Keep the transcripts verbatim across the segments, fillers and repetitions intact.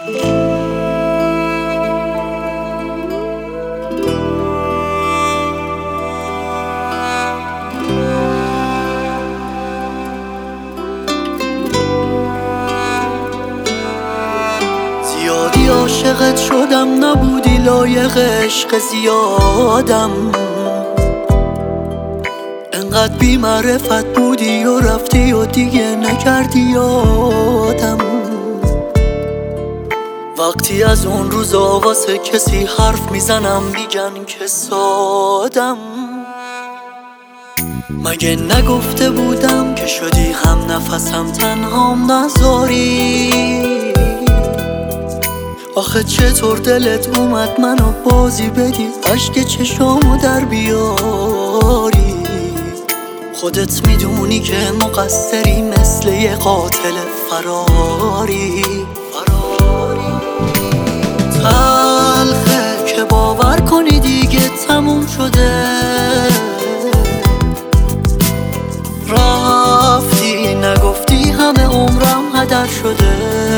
زیادی عاشقت شدم، نبودی لایق عشق زیادم. انقدر بی معرفت بودی و رفتی و دیگه نکردی یادم. وقتی از اون روزا واسه کسی حرف میزنم میگن که سادم. مگه نگفته بودم که شدی هم نفسم تنهام نذاری؟ آخه چطور دلت اومد منو بازی بدی، اشک چشامو در بیاری؟ خودت میدونی که مقصری، مثل یه قاتل فراری. تلخه که باور کنی دیگه تموم شده، رفتی نگفتی همه عمرم هدر شده.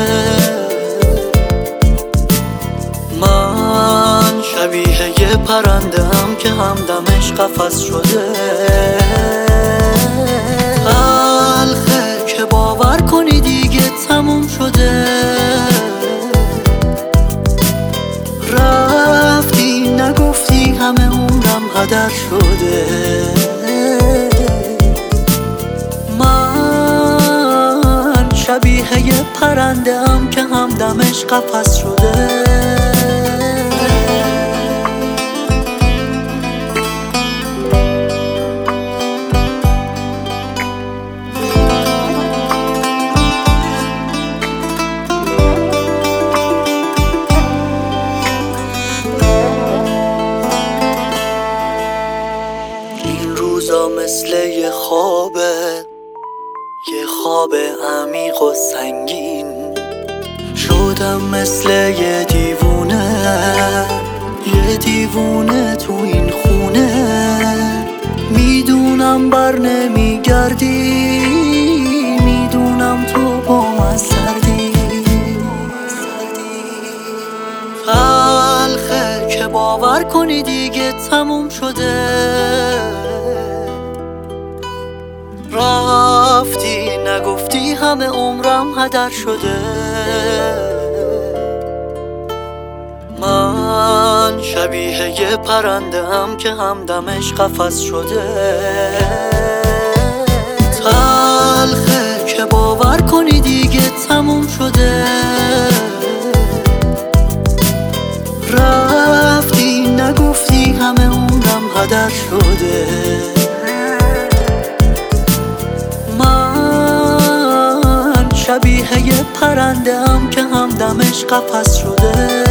من شبیه یه پرنده ام که همدمش قفس شده. تلخه که باور کنی دیگه تموم شده، رفتی نگفتی همه عمرم هدر شده. من شبیه یه پرنده ام که همدمش قفس شده. مثل یه خوابه، یه خواب عمیق و سنگین. شدم مثل یه دیوونه، یه دیوونه تو این خونه. میدونم بر نمیگردی، میدونم تو با من سردی. تلخه که باور کنی دیگه تموم شده، رفتی نگفتی همه عمرم هدر شده. من شبیه یه پرنده ام که همدمش قفس شده. تلخه که باور کنی دیگه تموم شده، رفتی نگفتی همه عمرم هدر شده. شبیه یه پرنده ام که همدمش قفس شده.